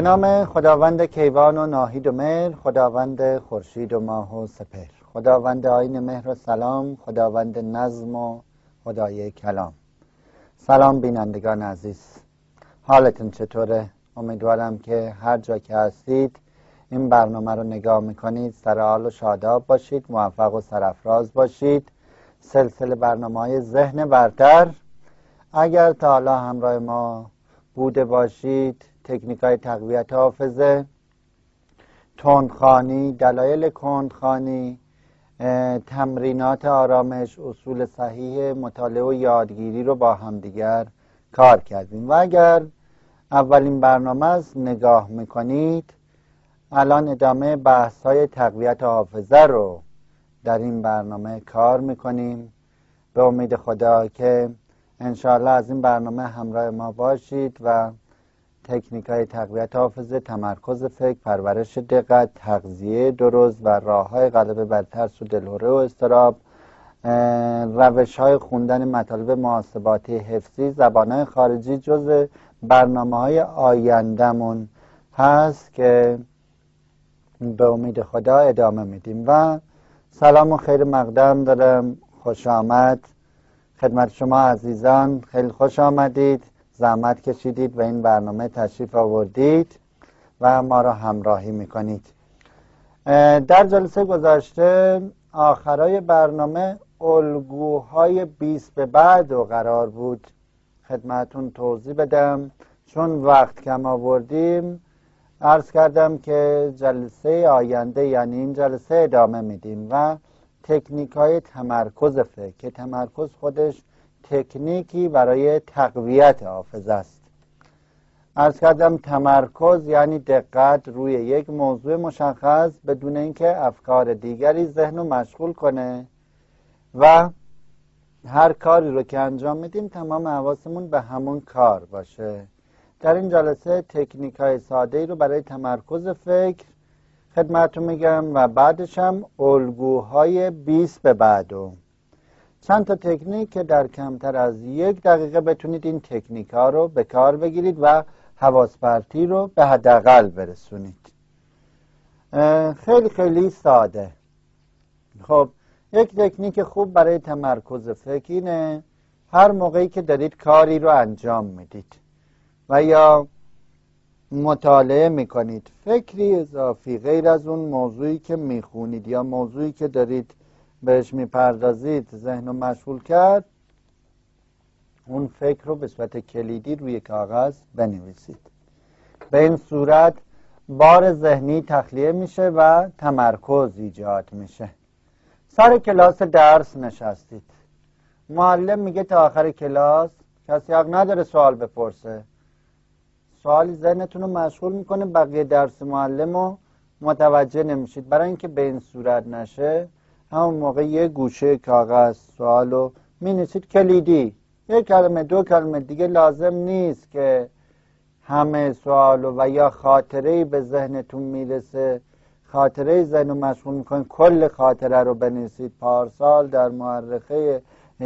به نام خداوند کیوان و ناهید و مهر، خداوند خورشید و ماه و سپهر، خداوند آیین مهر و سلام، خداوند نظم و خدای کلام. سلام بینندگان عزیز، حالتون چطوره؟ امیدوارم که هر جا که هستید این برنامه رو نگاه میکنید سر حال و شاداب باشید، موفق و سرافراز باشید. سلسله برنامه‌های ذهن برتر. اگر تا حالا همراه ما بوده باشید، تکنیک‌های تقویت حافظه، تندخوانی، دلایل کندخوانی، تمرینات آرامش، اصول صحیح مطالعه و یادگیری رو با همدیگر کار کردیم. و اگر اولین برنامه است نگاه میکنید، الان ادامه بحث‌های تقویت حافظه رو در این برنامه کار میکنیم. به امید خدا که انشاءالله از این برنامه همراه ما باشید و تکنیک‌های تقویت حافظه، تمرکز فکر، پرورش دقت، تغذیه درست و راه‌های غلبه بر ترس و دلهره و اضطراب، روش‌های خوندن مطالب محاسباتی حفظی، زبان‌های خارجی جزء برنامه‌های آینده‌مون هست که به امید خدا ادامه میدیم. و سلام و خیر مقدم دارم. خوش آمد خدمت شما عزیزان، خیلی خوش آمدید، زحمت کشیدید و این برنامه تشریف آوردید و ما را همراهی میکنید. در جلسه گذشته آخرای برنامه الگوهای 20 به بعد و قرار بود خدمتون توضیح بدم. چون وقت کم آوردیم عرض کردم که جلسه آینده، یعنی این جلسه، ادامه میدیم و تکنیک های تمرکز فکر، که تمرکز خودش تکنیکی برای تقویت حافظه است. عرض کردم تمرکز یعنی دقت روی یک موضوع مشخص بدون اینکه افکار دیگری ذهن رو مشغول کنه و هر کاری رو که انجام میدیم تمام حواسمون به همون کار باشه. در این جلسه تکنیک های ساده رو برای تمرکز فکر خدمتتون میگم و بعدش هم الگوهای 20 به بعدو چند تا تکنیک که در کمتر از 1 دقیقه بتونید این تکنیک ها رو به کار بگیرید و حواس پرتی رو به حداقل برسونید. خیلی خیلی ساده. خب یک تکنیک خوب برای تمرکز فکر اینه هر موقعی که دارید کاری رو انجام میدید و یا مطالعه میکنید، فکری اضافی غیر از اون موضوعی که میخونید یا موضوعی که دارید بهش میپردازید ذهن رو مشغول کرد، اون فکر رو به صورت کلیدی روی کاغذ بنویسید. به این صورت بار ذهنی تخلیه میشه و تمرکز ایجاد میشه. سر کلاس درس نشستید، معلم میگه تا آخر کلاس کسی حق نداره سوال بپرسه. سوالی ذهنتون رو مشغول میکنه، بقیه درس معلم رو متوجه نمیشید. برای اینکه به این صورت نشه همون موقع یه گوشه کاغذ سوال رو مینویسید کلیدی، 1 کلمه 2 کلمه، دیگه لازم نیست که همه سوال و یا خاطره‌ای به ذهنتون میرسه، خاطره ذهن رو مشغول میکنید کل خاطره رو بنویسید. پارسال در مورخه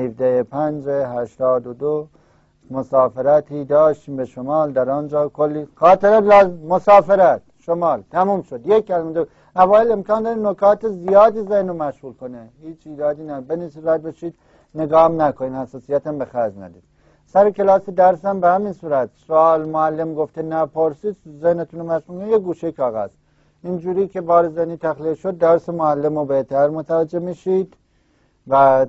17/5/82 مسافرتی داشتیم به شمال، در آنجا کلی خاطره مسافرت شمال تموم شد. 1 کلمه 2. اوایل امکان داره نکات زیادی ذهن رو مشغول کنه، هیچ ایرادی نداره، بنویسید راحت بشید، نگاه هم نکنید، حساسیت هم به خرج ندید. سر کلاس درس هم به همین صورت، سوال معلم گفته نپرسید، ذهنتون رو مشغول کنید، یه گوشه کاغذ. اینجوری که بار ذهنی تخلیه شد درس معلم رو بهتر متوجه میشید. بعد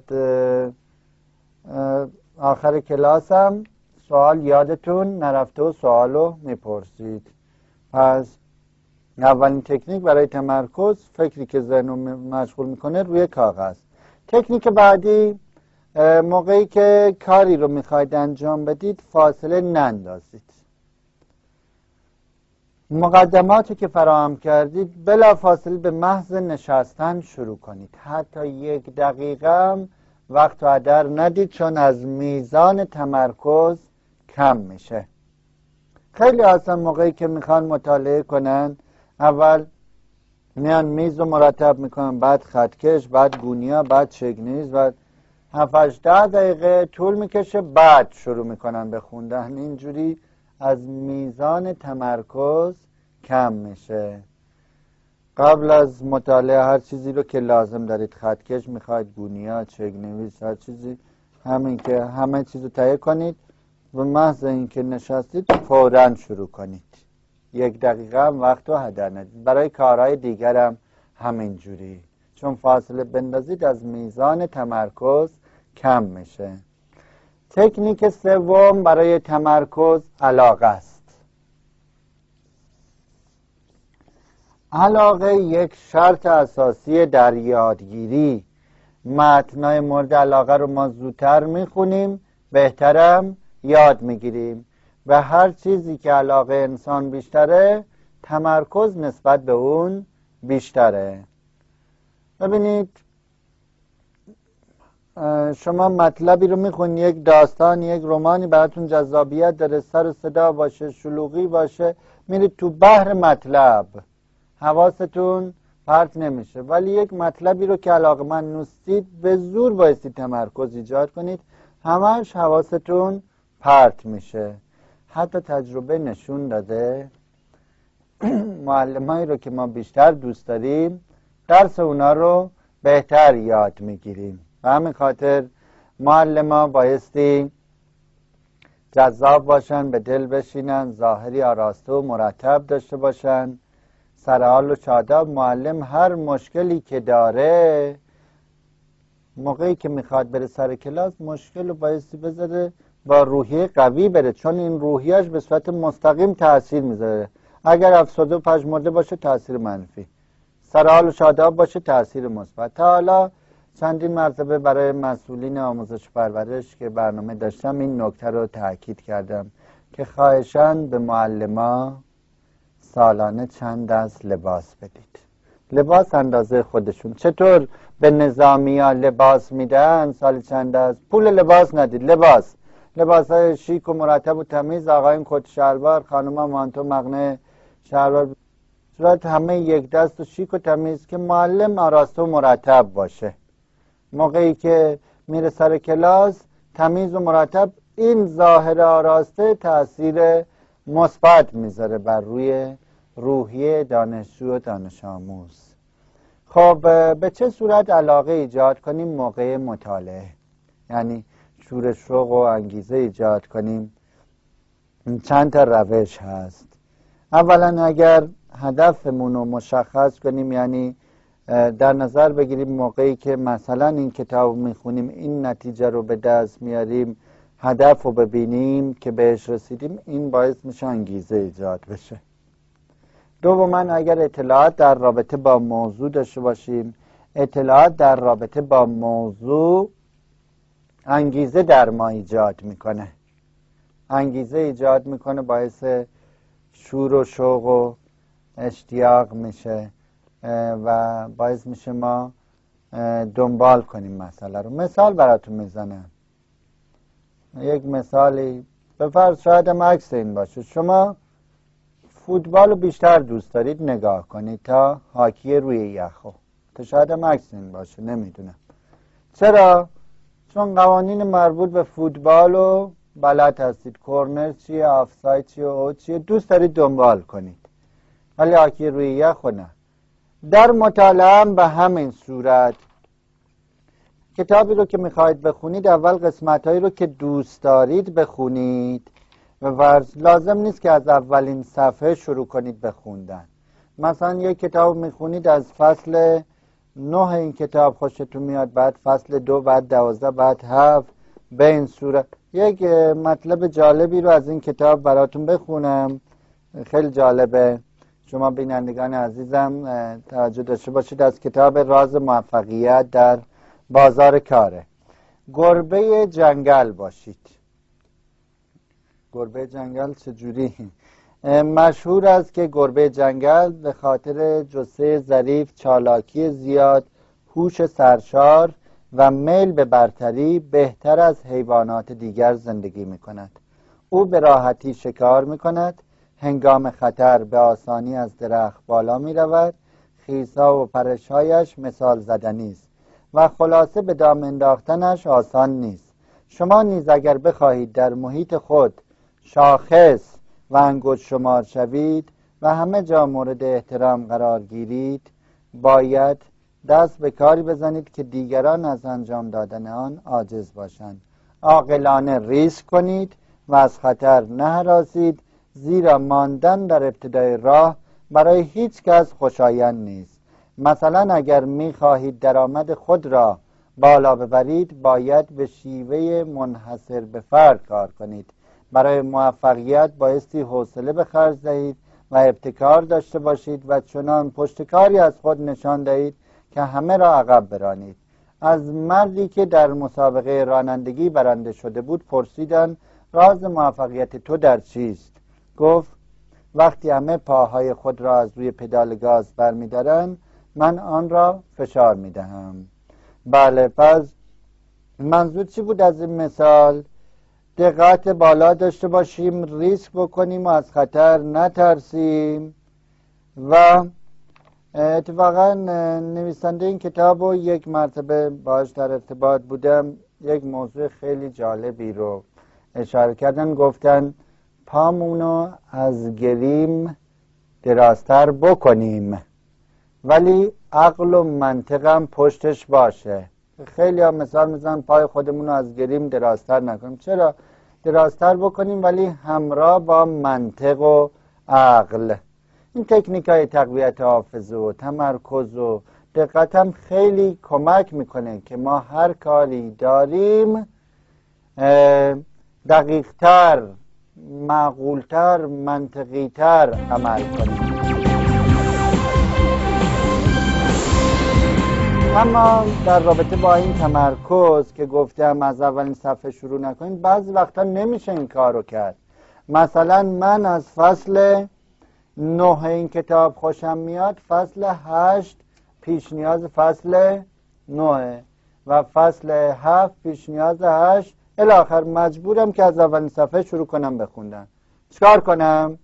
آخر کلاس هم سوال یادتون نرفته و سوال رو میپرسید. پس اولین تکنیک برای تمرکز، فکری که ذهن رو مشغول میکنه روی کاغذ. تکنیک بعدی، موقعی که کاری رو میخواید انجام بدید فاصله نندازید. مقدماتی که فراهم کردید بلا فاصله به محض نشستن شروع کنید. حتی 1 دقیقه هم وقت و هدر ندید، چون از میزان تمرکز کم میشه. خیلی آسان موقعی که میخوان مطالعه کنن اول میان میز رو مرتب میکنن، بعد خطکش، بعد گونیا، بعد شگنیز، بعد 7-8-10 دقیقه طول میکشه، بعد شروع میکنن به خوندن. اینجوری از میزان تمرکز کم میشه. قبل از مطالعه هر چیزی رو که لازم دارید، خطکش میخواید، بنیاد، چگنویس، هر چیزی، همین که همه چیز رو تهیه کنید و محض اینکه نشستید فوراً شروع کنید. 1 دقیقه هم وقت رو هدر ندید. برای کارهای دیگر هم همین جوری، چون فاصله بندازید از میزان تمرکز کم میشه. تکنیک سوم برای تمرکز علاقه است. علاقه یک شرط اساسی در یادگیری. متنای مورد علاقه رو ما زودتر میخونیم، بهترم یاد میگیریم. و هر چیزی که علاقه انسان بیشتره، تمرکز نسبت به اون بیشتره. ببینید، شما مطلبی رو میخونید، یک داستان، یک رمانی براتون جذابیت داره، سر و صدا باشه، شلوغی باشه، میرید تو بحر مطلب، حواستون پرت نمیشه. ولی یک مطلبی رو که علاقه‌مند نیستید، به زور بایستی تمرکز ایجاد کنید، همش حواستون پرت میشه. حتی تجربه نشون داده معلمایی رو که ما بیشتر دوست داریم، درس اونا رو بهتر یاد میگیریم. و همین خاطر معلمان بایستی جذاب باشن، به دل بشینن، ظاهری آراسته و مرتب داشته باشن، سرحال و شاداب. معلم هر مشکلی که داره، موقعی که میخواد بره سر کلاس، مشکل رو بایستی بذاره با روحیه قوی بره، چون این روحیهش به صورت مستقیم تأثیر میذاره. اگر افسرده و پژمرده باشه، تأثیر منفی. سرحال و شاداب باشه، تأثیر مثبت. تا حالا چندین مرتبه برای مسئولین آموزش پرورش که برنامه داشتم این نکته رو تاکید کردم که خواهشاً به معلما سالانه چند دست لباس بدید. لباس اندازه خودشون. چطور به نظامی‌ها لباس میدن سال چند دست؟ پول لباس ندید، لباس‌های شیک و مرتب و تمیز، آقایون کت شلوار، خانم‌ها مانتو مقنعه شلوار، صورت همه یک دست و شیک و تمیز، که معلم آراسته و مرتب باشه. موقعی که میره سر کلاس تمیز و مرتب، این ظاهر آراسته تأثیر مثبت میذاره بر روی روحیه دانشجو و دانش آموز. خب به چه صورت علاقه ایجاد کنیم موقع مطالعه؟ یعنی شور شوق و انگیزه ایجاد کنیم. چند تا روش هست. اولا اگر هدفمون رو مشخص کنیم، یعنی در نظر بگیریم موقعی که مثلا این کتاب میخونیم این نتیجه رو به دست میاریم، هدف رو ببینیم که بهش رسیدیم، این باعث میشه انگیزه ایجاد بشه. دوما اگر اطلاعات در رابطه با موضوع داشته باشیم، اطلاعات در رابطه با موضوع انگیزه در ما ایجاد میکنه. انگیزه ایجاد میکنه، باعث شور و شوق و اشتیاق میشه و باعث میشه ما دنبال کنیم مسئله رو. مثال براتون میزنم. یک مثالی بفرض، شاید هم عکس این باشه. شما فوتبال رو بیشتر دوست دارید نگاه کنید تا هاکی روی یخو، تا شاید هم عکس این باشه، نمیدونم. چرا؟ چون قوانین مربوط به فوتبال رو بلد هستید، کورنر چیه، آفساید چیه، اوت چیه، دوست دارید دنبال کنید. ولی هاکی روی یخو نه. در مطالعه هم به همین صورت. کتابی رو که میخواید بخونید، اول قسمت‌هایی رو که دوست دارید بخونید و لازم نیست که از اولین صفحه شروع کنید بخوندن. مثلا یک کتاب میخونید از فصل 9 این کتاب خوشتون میاد، بعد فصل 2، بعد 12، بعد 7. به این صورت یک مطلب جالبی رو از این کتاب براتون بخونم، خیلی جالبه. شما بینندگان عزیزم توجه داشته باشید. از کتاب راز موفقیت در بازار کاره. گربه جنگل باشید. گربه جنگل چجوری؟ مشهور است که گربه جنگل به خاطر جثه ظریف، چالاکی زیاد، هوش سرشار و میل به برتری بهتر از حیوانات دیگر زندگی می کند. او به راحتی شکار می کند، هنگام خطر به آسانی از درخت بالا می رود، خیزها و پرشهایش مثال زدنی است و خلاصه به دام انداختنش آسان نیست. شما نیز اگر بخواهید در محیط خود شاخص و انگشت شمار شوید، و همه جا مورد احترام قرار گیرید، باید دست به کاری بزنید که دیگران از انجام دادن آن عاجز باشند. عاقلانه ریسک کنید و از خطر نهراسید، زیرا ماندن در ابتدای راه برای هیچ کس خوشایند نیست. مثلا اگر می‌خواهید درآمد خود را بالا ببرید، باید به شیوه منحصر به فرد کار کنید. برای موفقیت بایستی حوصله به خرج دهید و ابتکار داشته باشید و چنان پشتکاری از خود نشان دهید که همه را عقب برانید. از مردی که در مسابقه رانندگی برنده شده بود پرسیدند راز موفقیت تو در چیست؟ گفت وقتی همه پاهای خود را از روی پدال گاز برمی‌دارند، من آن را فشار می‌دهم. بله، پس منظور چی بود از این مثال؟ دقت بالا داشته باشیم، ریسک بکنیم و از خطر نترسیم. و اتفاقا نویسنده این کتاب رو یک مرتبه باهاش در ارتباط بودم، یک موضوع خیلی جالبی رو اشاره کردن. گفتن پامونو از گریم درازتر بکنیم ولی عقل و منطقم پشتش باشه. خیلی ها مثال میزنن پای خودمون رو از گریم درازتر نکنیم. چرا؟ درازتر بکنیم ولی همراه با منطق و عقل. این تکنیک های تقویت حافظه و تمرکز و دقت هم خیلی کمک میکنه که ما هر کاری داریم دقیقتر، معقولتر، منطقیتر عمل کنیم. اما در رابطه با این تمرکز که گفتم از اولین صفحه شروع نکنید، بعضی وقتا نمیشه این کار رو کرد. مثلا من از فصل 9 این کتاب خوشم میاد، فصل 8 پیش نیاز فصل 9 و فصل 7 پیش نیاز 8، الاخر مجبورم که از اولین صفحه شروع کنم بخوندن. چکار کنم؟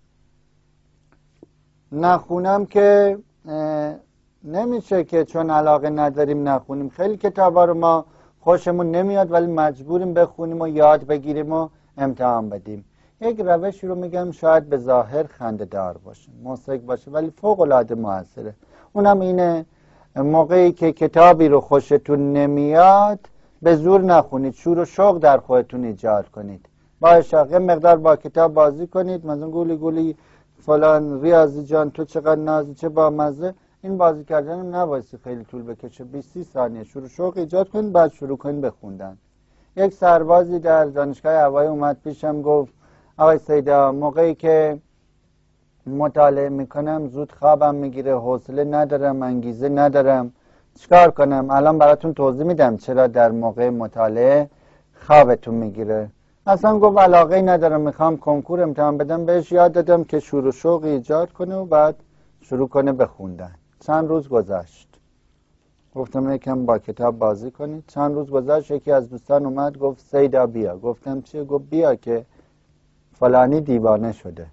نخونم که نمیشه که چون علاقه نداریم نخونیم. خیلی کتابا رو ما خوشمون نمیاد ولی مجبوریم بخونیم و یاد بگیریم و امتحان بدیم. یک روشی رو میگم شاید به ظاهر خنده‌دار باشه، مضحک باشه، ولی فوق العاده موثره. اونم اینه موقعی که کتابی رو خوشتون نمیاد به زور نخونید، شور و شوق در خودتون ایجاد کنید. با اشاقه مقدار با کتاب بازی کنید، مثلا گولی گولی فلان ریاضی جان تو چقدر نازی چه با مزه. این بازی کردن نبایستی خیلی طول بکشه، 20 ثانیه شور و شوق ایجاد کنید بعد شروع کنید بخوندن. یک سربازی در دانشگاه هوایی اومد پیشم گفت آقای سیدا موقعی که مطالعه میکنم زود خوابم میگیره، حوصله ندارم، انگیزه ندارم، چیکار کنم؟ الان براتون توضیح میدم چرا در موقع مطالعه خوابتون میگیره. اصلا گفت علاقه ندارم، میخوام کنکور امتحان بدم. بهش یاد دادم که شور و شوق ایجاد کنه و بعد شروع کنه بخوندن. چند روز گذشت، گفتم یکم با کتاب بازی کنید. چند روز گذشت، یکی از دوستان اومد گفت سیدا بیا. گفتم چیه؟ گفت بیا که فلانی دیوانه شده.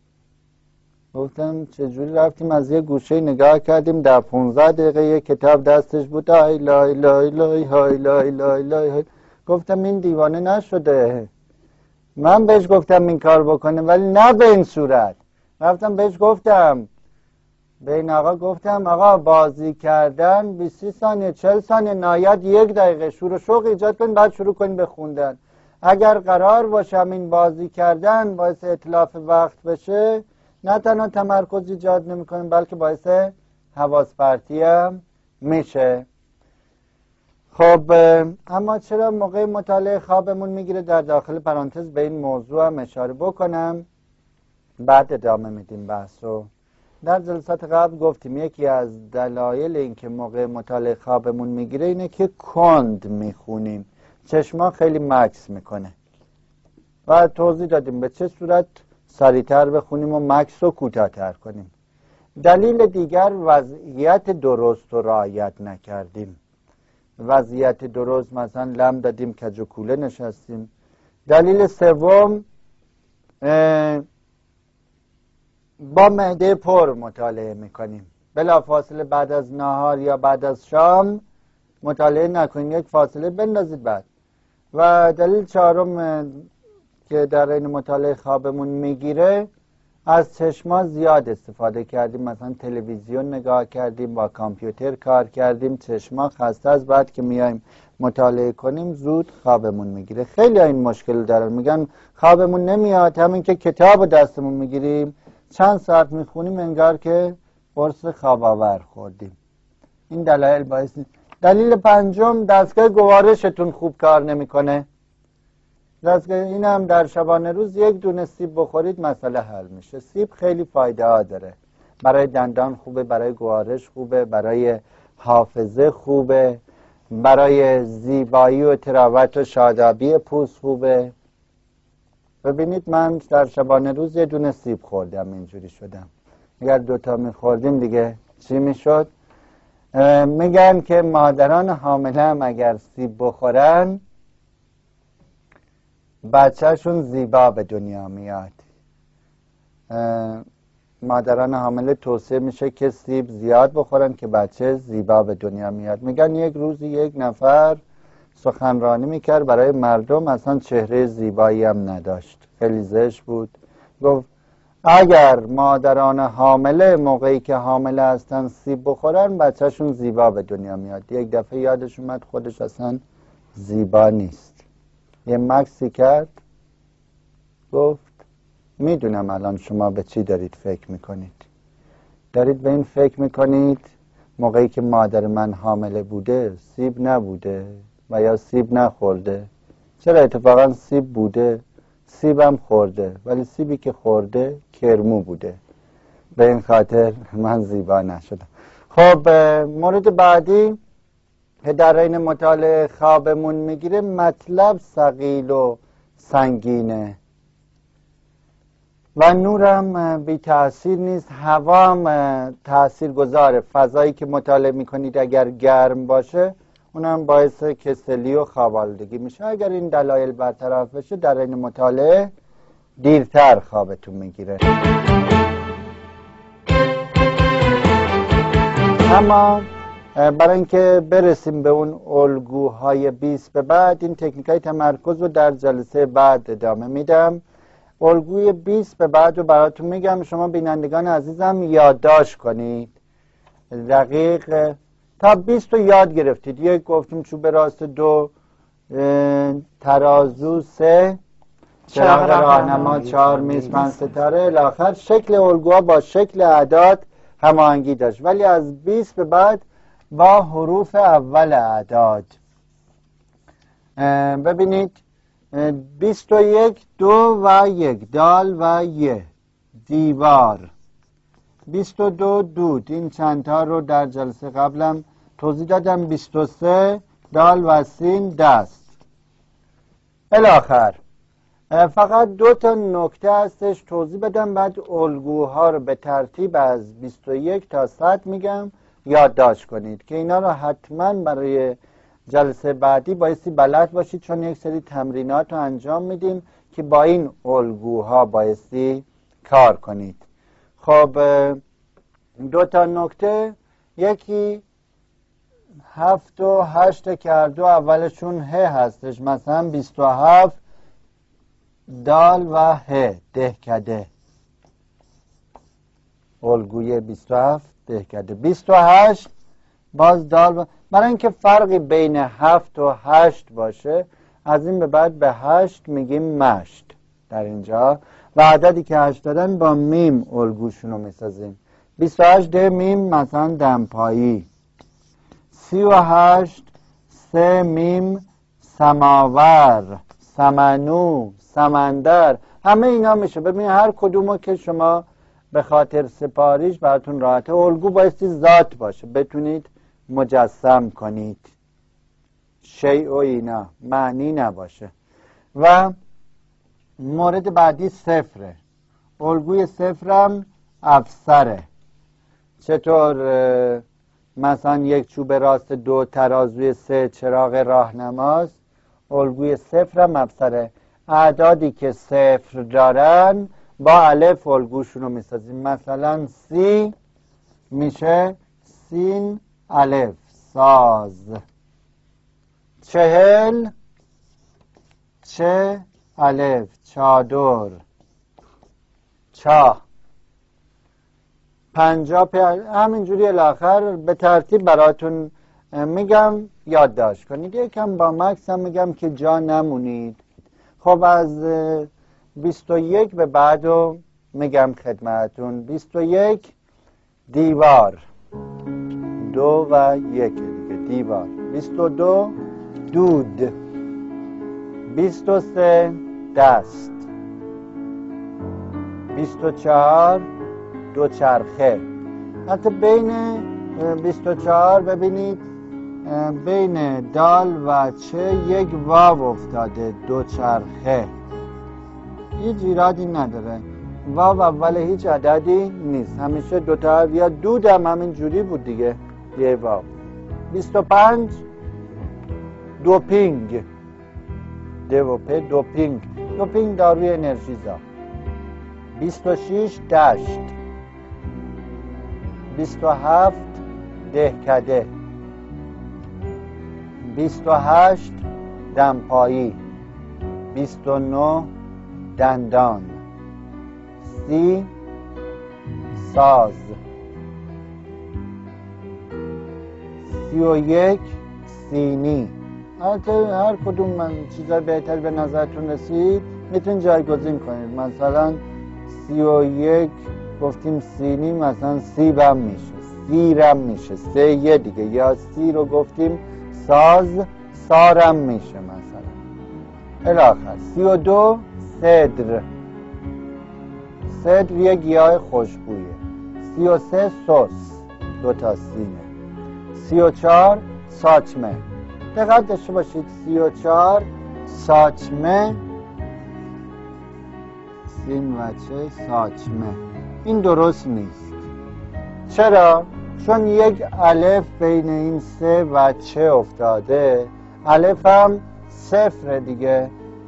گفتم چجوری؟ رفتیم از یه گوشه نگاه کردیم، در 15 دقیقه یه کتاب دستش بود، ای لای لای لای های لای لای لای. گفتم این دیوانه نشده، من بهش گفتم این کار بکنه ولی نه به این صورت. رفتم بهش گفتم، به این آقا گفتم آقا بازی کردن 20 ثانیه 40 ثانیه نهایت 1 دقیقه شور و شوق ایجاد کن بعد شروع کن به خوندن. اگر قرار باشه این بازی کردن باعث اتلاف وقت بشه، نه تنها تمرکز ایجاد نمی‌کنه بلکه باعث حواس پرتی هم میشه. خب اما چرا موقع مطالعه خوابمون میگیره؟ در داخل پرانتز به این موضوع هم اشاره بکنم بعد ادامه میدیم بحث رو. در جلسات قبل گفتیم یکی از دلایل این که موقع مطالعه خوابمون میگیره اینه که کند میخونیم، چشما خیلی مکس میکنه و توضیح دادیم به چه صورت سریعتر بخونیم و مکس رو کوتاه‌تر کنیم. دلیل دیگر وضعیت درست رو رعایت نکردیم. وضعیت درست مثلا لم دادیم، کج و کوله نشستیم. دلیل سوم با معده پر مطالعه میکنیم، بلافاصله بعد از نهار یا بعد از شام مطالعه نکنید، یک فاصله بندازید بعد. و دلیل چهارم که در این مطالعه خوابمون میگیره از چشما زیاد استفاده کردیم، مثلا تلویزیون نگاه کردیم، با کامپیوتر کار کردیم، چشما خسته از بعد که میایم مطالعه کنیم زود خوابمون میگیره. خیلی این مشکل دارن، میگن خوابمون نمیاد، همین که کتاب دستمون میگیریم چند ساعت میخونیم انگار که قرص خواب آور خوردیم. این دلایل باعث نیست. دلیل پنجم، دستگاه گوارشتون خوب کار نمیکنه. دستگاه این هم در شبانه روز 1 دونه سیب بخورید مسئله حل میشه. سیب خیلی فایده ها داره، برای دندان خوبه، برای گوارش خوبه، برای حافظه خوبه، برای زیبایی و تراوت و شادابی پوست خوبه. ببینید من در شبانه روز 1 دونه سیب خوردم، اینجوری شدم. اگر 2 تا میخوردیم دیگه چی میشد؟ میگن که مادران حامله هم اگر سیب بخورن بچهشون زیبا به دنیا میاد. مادران حامله توصیه میشه که سیب زیاد بخورن که بچه زیبا به دنیا میاد. میگن یک روزی 1 نفر سخنرانی میکرد برای مردم، اصلا چهره زیبایی هم نداشت، خیلی زشت بود. گفت اگر مادران حامله موقعی که حامله هستن سیب بخورن بچهشون زیبا به دنیا میاد. یک دفعه یادش اومد خودش اصلا زیبا نیست، یه مکسی کرد، گفت میدونم الان شما به چی دارید فکر میکنید. دارید به این فکر میکنید موقعی که مادر من حامله بوده سیب نبوده و یا سیب نخورده. چرا؟ اتفاقا سیب بوده، سیبم خورده، ولی سیبی که خورده کرمو بوده، به این خاطر من زیبا نشدم. خب مورد بعدی که در این مطالعه خوابمون میگیره، مطلب ثقیل و سنگینه و نورم بی تأثیر نیست، هوا هم تأثیر گذاره. فضایی که مطالعه میکنید اگر گرم باشه اونم باعث کسلی و خوابالودگی میشه. اگر این دلایل برطرف بشه در این مطالعه دیرتر خوابتون میگیره. اما برای اینکه برسیم به اون الگوهای 20 به بعد، این تکنیکای تمرکز رو در جلسه بعد ادامه میدم. الگوی 20 به بعد رو براتون میگم، شما بینندگان عزیزم یادداشت کنید. دقیق تا 20 رو یاد گرفتید. 1 گفتیم چوب راست، 2 ترازو، 3 چراغ راهنما، 4 میز 5 ستاره الاخر. شکل الگوها با شکل اعداد هماهنگی داشت، ولی از 20 به بعد با حروف اول اعداد. ببینید 21 2 و 1 دال و ی دیوار، 22 دود، این چندتا رو در جلسه قبلم توضیح دادم. 23 دال و سین دست الاخر. فقط 2 تا نکته هستش توضیح بدم، بعد الگوها رو به ترتیب از 21 تا 100 میگم، یادداشت کنید که اینا رو حتما برای جلسه بعدی بایستی بلد باشید، چون یک سری تمرینات رو انجام میدیم که با این الگوها بایستی کار کنید. خب 2 تا نکته، یکی 7 و 8 کردو اولشون ه هستش، مثلا 27 دال و ه دهکده، الگوی 27 دهکده. 28 باز دال و، برای اینکه فرقی بین 7 و 8 باشه از این به بعد به 8 میگیم مشت در اینجا، و عددی که 8 دادن با میم الگوشونو میسازیم. 28 ده میم مثلا دمپایی، 38 سه میم سماور، سمنو، سمندر، همه اینا میشه. ببینید هر کدومو که شما به خاطر سپاریش براتون راحته. الگو بایستی ذات باشه، بتونید مجسم کنید، شیء و اینا معنی نباشه. و مورد بعدی صفره، الگوی صفرم افسره. چطور؟ مثلا 1 چوب راست، 2 ترازوی، 3 چراغ راهنماست. الگوی صفرم افسره. اعدادی که صفر دارن با الف الگوشون رو میسازیم. مثلا 30 میشه سین الف ساز، 40 چه الف چادر، چاه. همینجوری الاخر به ترتیب براتون میگم یادداشت کنید. یکم با مکس هم میگم که جا نمونید. خب از 21 به بعد رو میگم خدمتون. 21 دیوار، 2 و 1 دیگه دیوار. 22 دود. 23 دست. 24 دوچرخه. حتی بین 24 ببینید بین دال و چه یک واو افتاده، دوچرخه. هیچ ایرادی نداره، واو اول هیچ عددی نیست، همیشه دوتا. یا دود هم همین جوری بود دیگه، یه واو. 25 دوپینگ، دوپینگ. دوپینگ داروی انرژیزا. 26 دشت. 27 دهکده. 28 دمپایی. 29 دندان. 30 ساز. 31 سینی. هر کدوم من چیزای بهتری به نظرتون رسید میتونید جایگزین کنید. مثلا 31 گفتیم سینی، مثلا سیبم میشه، سیرم میشه، 3 دیگه. یا سی رو گفتیم ساز، سارم میشه مثلا الاخر. 32 صدر. صدر یه گیاه خوشبویه. 33 سس، 2 تا سینه. 34 ساچمه. دقت داشته باشید 34 ساچمه، سین و چه ساچمه، این درست نیست. چرا؟ چون یک الف بین این سه و چه افتاده، الف هم صفر دیگه.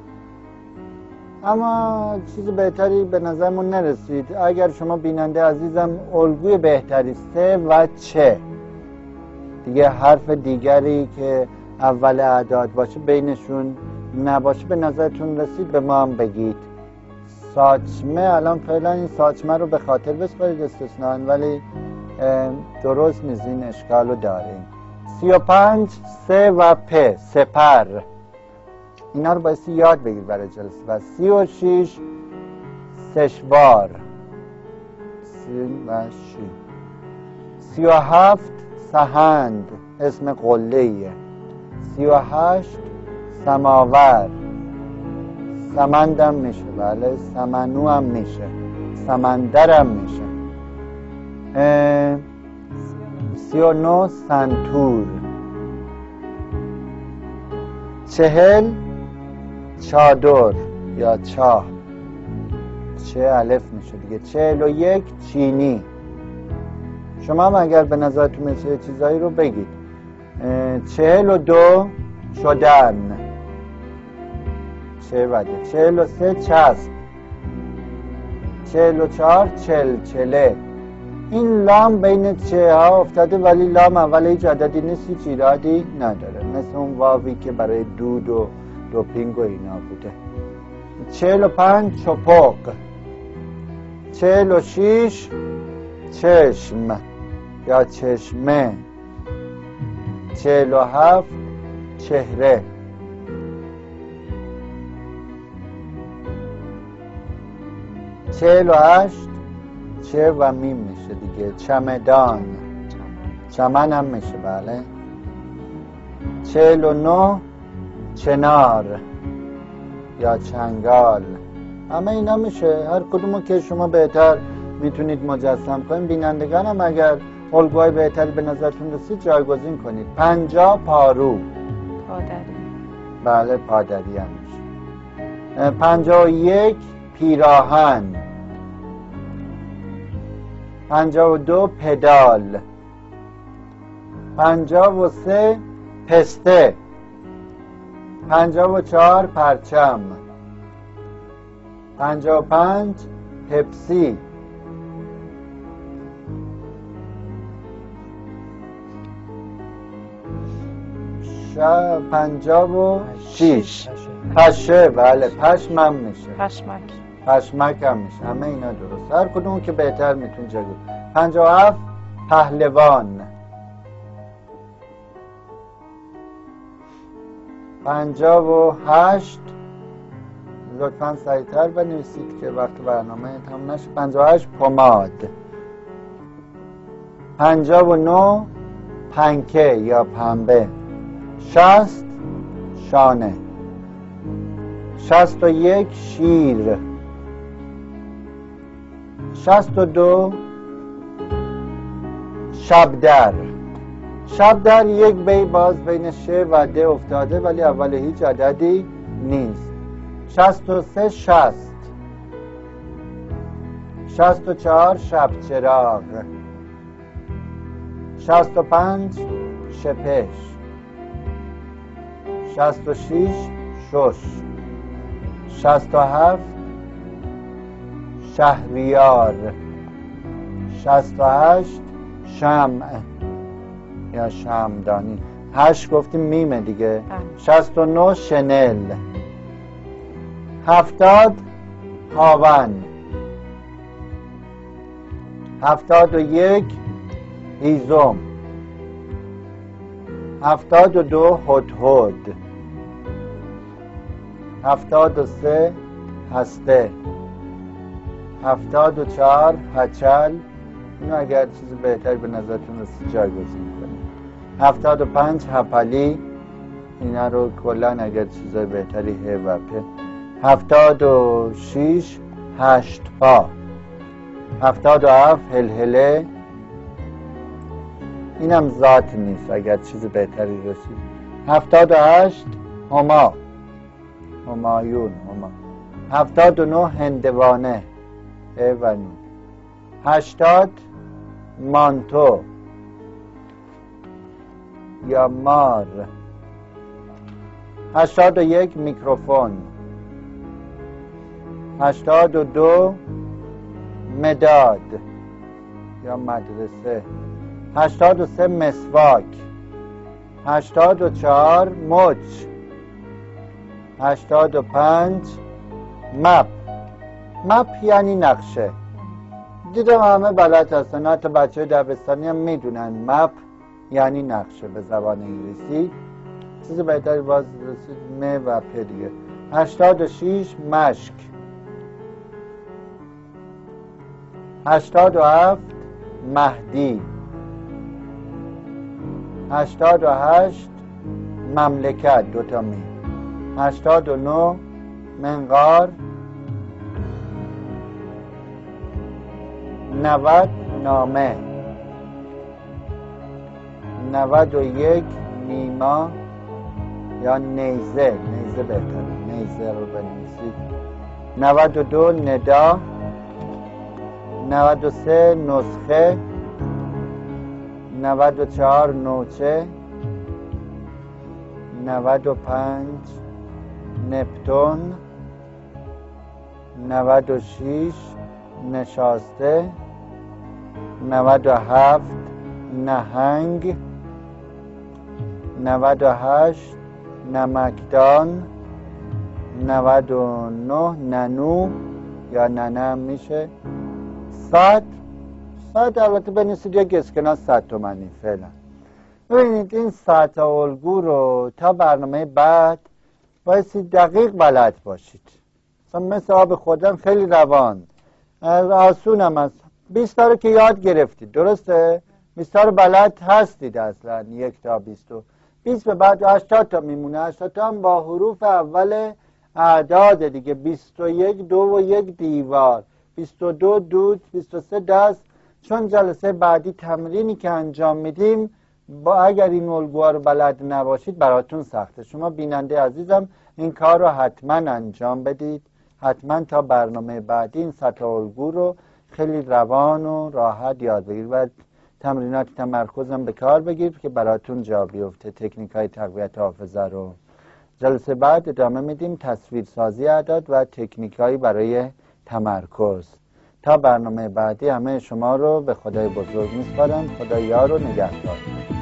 اما چیز بهتری به نظرمون نرسید. اگر شما بیننده عزیزم الگوی بهتری سه و چه دیگه، حرف دیگری که اول اعداد باشه بینشون نباشه به نظرتون رسید به ما هم بگید. ساچمه، الان فعلا این ساچمه رو به خاطر بسپارید استثنان، ولی درست نیست، این اشکال رو داریم. 35 سه و پ، سپر. اینا رو بایستی یاد بگیر برای جلسه. و 36 سشوار، سین و شی. 37 سهند، اسم قله‌ایه. 38 سماور، سمندم میشه، بله، سمنو هم میشه، سمندرم میشه. 39 سنتور. 40 چادر یا چاه، چه الف میشه دیگه. 41 چینی. شما هم اگر به نظرتون میشه چیزایی رو بگید. 42 شدن، چه بده. 43 چسب. 44 چلچله. این لام بین چه ها افتاده، ولی لام اول هیچ عددی نیست، هیچ ایرادی نداره، مثل اون واوی که برای دود و دوپینگ و اینا بوده. 45 چپق. 46 چشم یا چشمه. 47 چهره. 48 چه و میم میشه دیگه، چمدان. چمن هم میشه، بله. 49 چنار یا چنگال. همه اینا میشه، هر کدومو که شما بهتر میتونید مجسم کنید. بینندگان هم اگر الگوهای بهتری به نظرتون رسید جایگزین کنید. 50 پارو، پادری. بله پادری هم میشه. 51 پیراهن. 52 پدال. 53 پسته. 54 پرچم. 55 پپسی. 56 پشه، بله پشمم میشه. پشمک. پشمک هم میشه. همه اینا درست، هر کدوم که بهتر میتون جگو. 57 پهلوان. 58 لطفاً سریعتر بنویسید که وقت برنامه تمام نشه. 58 پماد. 59 پنکه یا پنبه. 60 شانه. 61 شیر. 62 شبدر. شبدر یک بی باز بین ش و د افتاده ولی اول هیچ عددی نیست. 63 شست. 64 شبچراغ. 65 شپش. 66 شش. 67 شهریار. 68 شمع یا شمعدانی. 8 گفتیم میمه دیگه. 69 شنل. 70 هاون. 71 هیزم. 72 هدهد. 73 هسته. 74 هچل. اینو اگر چیز بهتری به نظرتون رسید جایگزین کنید. 75 هپلی. اینا رو کلن اگر چیزای بهتری ه و پ. 76 هشت پا. 77 هلهله. اینم ذات نیست اگر چیز بهتری رسید. 78 هما. همایون هما. 79 هندوانه. و نون. 80 مانتو یا مار. 81 میکروفون. 82 مداد یا مدرسه. 83 مسواک. 84 مچ. 85 مپ. مپ یعنی نقشه. دیدم همه بلد هستن، حتی بچه دبستانی هم میدونن مپ یعنی نقشه به زبان انگلیسی. چیز بهتری باز رسید م و پ دیگه. 86 مشک. 87 مهدی. 88 مملکت دوتا می. 89 منقار. 90 نامه. 91 نیما یا نیزه. نیزه بهتره، نیزه رو بنویسید. 92 ندا. 93 نسخه. 94 نوچه. 95 نپتون. 96 نشاسته. 97 نهنگ. 98 نمکدان. 99 ننو یا ننه میشه. 100 البته بنویسید یک اسکناس 100 تومانی فعلا. ببینید این 100 تا الگو رو تا برنامه بعد بایستی دقیق بلد باشید. مثل آب خوردن خیلی روان آسون هم هست. 20 تا رو که یاد گرفتید درسته؟ 20 تا رو بلد هستید اصلا 1 تا 20. 20 به بعد 80 تا میمونه. 80 تا هم با حروف اول اعداد دیگه. 21 2 و 1 دیوار. 22 دود. 23 دست. چون جلسه بعدی تمرینی که انجام میدیم با اگر این الگوها رو بلد نباشید براتون سخته. شما بیننده عزیزم این کار رو حتما انجام بدید. حتما تا برنامه بعدی این 100 تا الگو رو خیلی روان و راحت یاد بگیرید و تمرینات تمرکزم به کار بگیرید که براتون جا بیفته. تکنیک‌های تقویت حافظه رو جلسه بعد ادامه میدیم. تصویرسازی اعداد و تکنیک‌هایی برای تمرکز. تا برنامه بعدی همه شما رو به خدای بزرگ میسپارم. خدا یار و نگهدار.